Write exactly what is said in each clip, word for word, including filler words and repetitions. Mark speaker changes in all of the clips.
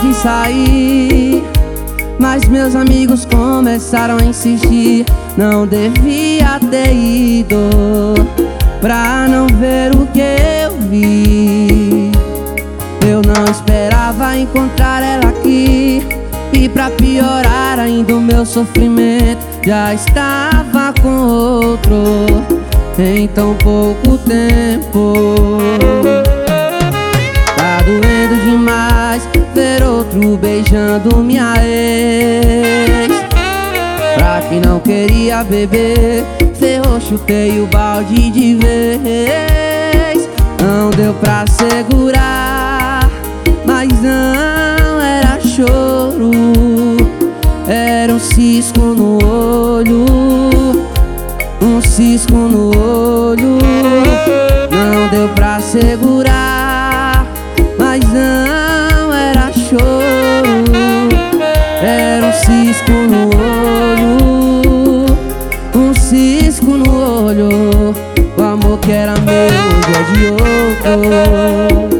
Speaker 1: de sair, mas meus amigos começaram a insistir. Não devia ter ido pra não ver o que eu vi. Eu não esperava encontrar ela aqui, e pra piorar ainda o meu sofrimento já estava com outro em tão pouco tempo. Tá doendo demais ver outro beijando minha ex. Pra quem não queria beber, ferrou, chutei o balde de vez. Não deu pra segurar, mas não era choro, era um cisco no olho, um cisco no olho. Não deu pra segurar, mas não era choro, era um cisco no olho, um cisco no olho. O amor que era meu hoje é de outro.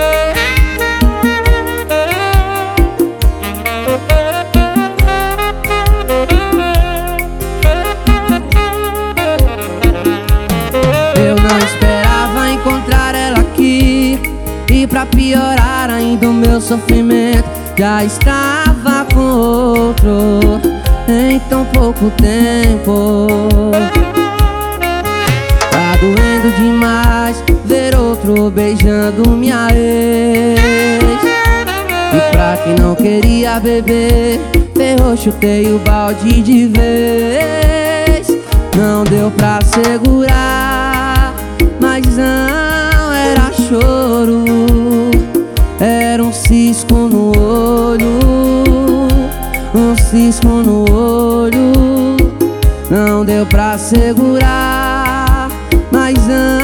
Speaker 1: Eu não esperava encontrar ela aqui, e pra piorar ainda o meu sofrimento já estava com outro em tão pouco tempo. Tá doendo demais ver outro beijando minha ex. E pra quem não queria beber, ferrou, chutei o balde de vez. Não deu pra segurar, mas não era choro, era um cisco no olho, um cisco no olho. Não deu pra segurar, mas não